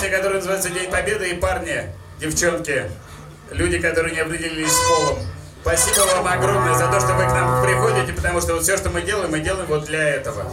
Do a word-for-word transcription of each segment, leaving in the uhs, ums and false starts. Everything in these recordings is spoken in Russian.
песня, которая называется «День Победы». И парни, девчонки, люди, которые не определились с полом, спасибо вам огромное за то, что вы к нам приходите, потому что вот все, что мы делаем, мы делаем вот для этого.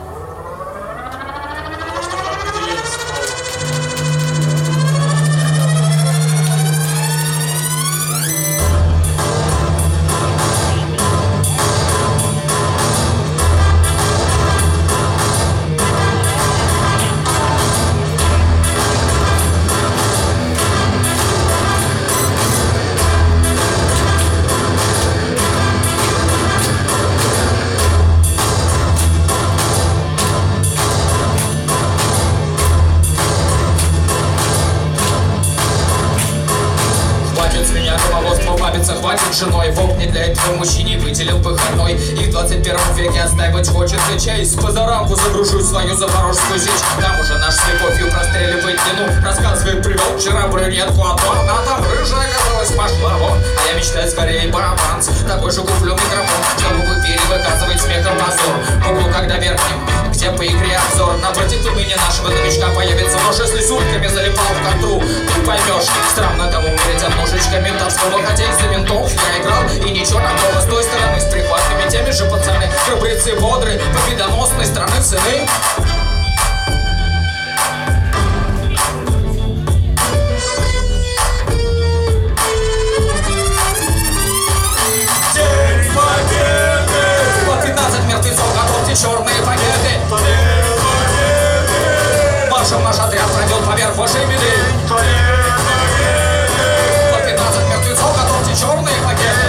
Хватит женой, Бог не для этого мужчине выделил выходной. И в двадцать первом веке отстаивать хочется честь. По зарамку загружу свою запорожскую сечь. Там уже наш с любовью простреливает длину. Рассказывает, привел вчера брюнетку, а то она там рыжая оказалась, пошла вон. А я мечтаю скорее барабанс. Такой же куплю микрофон, чтобы в эфире выказывать смехом позор. В углу, когда верхним, где по игре обзор. Напротив имени нашего новичка появится нож. Если с ульками залипал в контру, ты поймешь. Странно тому умереть от ножичка ментовского. Хотя из-за ментов я играл, и ничего такого. С той стороны, с прихватками, теми же пацаны. Храбрецы бодры, победоносной страны цены. День Победы! По пятнадцать мертвецов, готовьте черные пакеты. Маршем наш отряд пройдет поверх вашей беды. По пятнадцать мертвецов, готовьте черные пакеты.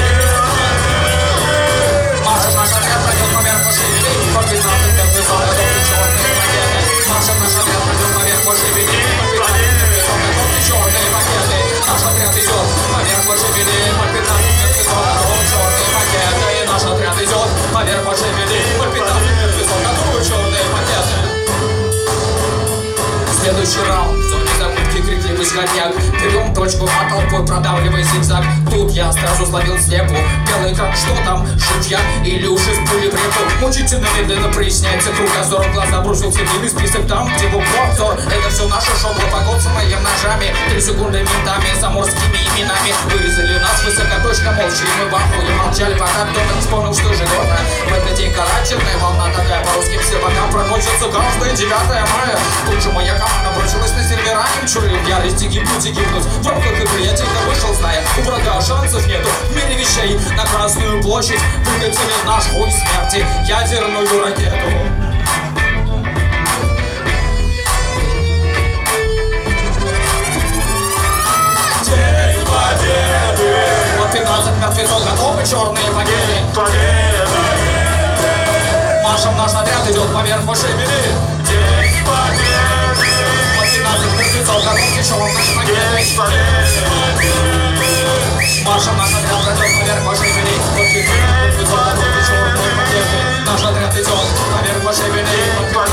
Маршем наш отряд пройдет поверх вашей беды. По пятнадцать мертвецов, готовьте черные пакеты. Маршем наш отряд пройдет поверх вашей беды. По пятнадцать мертвецов, готовьте черные пакеты. Наш отряд идет поверх вашей беды. По пятнадцать мертвецов, готовы черные пакеты. И наш отряд идет поверх вашей беды. По пятнадцать мертвецов, готовы черные пакеты. Следующий раунд, в зоне закупки крикливый сходняк. Берем точку, а толпой продавливай зигзаг. Тут я сразу словил слепу. Белый экран, что там? Шутья или уши с пули в реку? Мучительно медленно проясняется кругозор. В глаза бросился длинный список там, где был обзор. Это все наше шоу, пропагод с моими ножами. Три секунды ментами, заморскими именами. Вырезали нас высокоточно, молча, и мы в ахуе молчали, пока кто-то не вспомнил, что же годно. В этот день карательная волна такая, по русским сервакам проносится каждое девятое мая. Тут же моя команда набросилась на сервера, чуры в ярости гибнуть и гибнуть. В рамках игры я тихо вышел, зная, у врага шансов нету. В мире вещей на Красную площадь выкатили наш хуй смерти, ядерную ракету. День Победы! По пятнадцать мертвецов готовы черные пакеты. Маршем наш отряд идет поверх вашей беды. День Победы! По пятнадцать мертвецов готовьте черные пакеты. Маршем наш отряд идет поверх вашей беды. По пятнадцать мертвецов готовьте черные пакеты. Наш отряд идет поверх вашей беды.